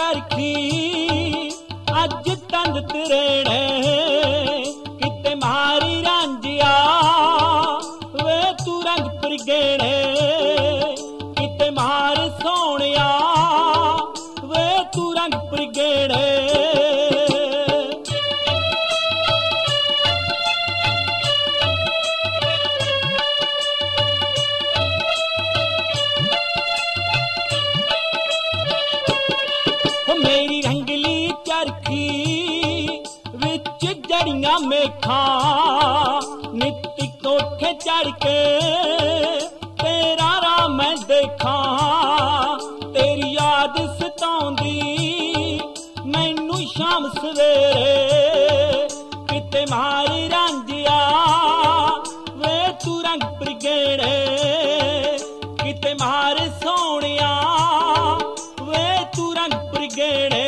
चरखी अज तंद तरेड़े किते मारी रांझिया वे तू रंग परगेड़े किते मार सोहणिया वे तू रंग परगेड़े मेरी रंगली चरखी विच जड़ियां मेखा नित्ती कोठे चढ़ के तेरा राह मैं देखा तेरी याद सताउंदी मैनू शाम सवेरे किते मारी रांझिया वे तू रंग परगेड़े किते मार सोहणिया वे तू रंग परगेड़े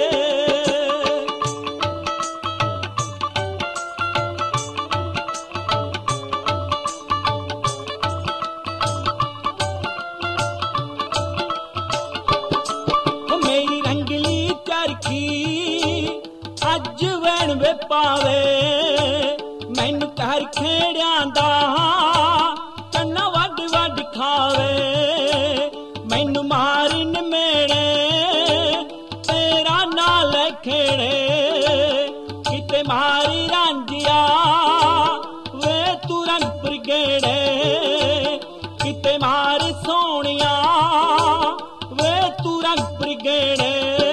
मेरी रंगली चरखी अज वैण वे पावे मैनू घर खेड़ियां दा कन्ना वड वड खावे मैनू मारी नमेड़े तेरा नाल खेड़े किते मारी रांझिया वे तू रंग परगेड़े किते मार सोहणिया वे तू रंग परगेड़े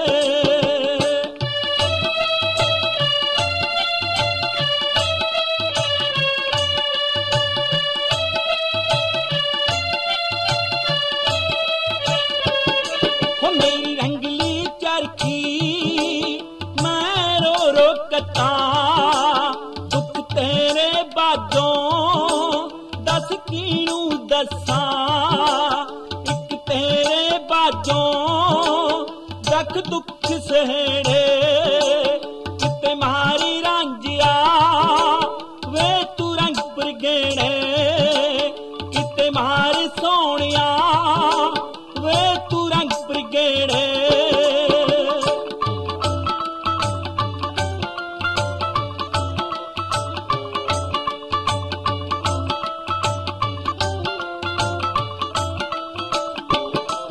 मेरी रंगली चरखी मैं रो रो कता दुख तेरे बाजों दस कीनू दसा एक तेरे बाजों रख दुख सहेड़े किते मारी रांझिया वे तू रंग परगेड़े किते मार सोहणिया वे तू रंग परगेड़े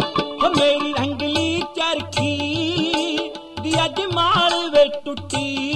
मेरी रंगली चरखी दी अज माल वे टुटी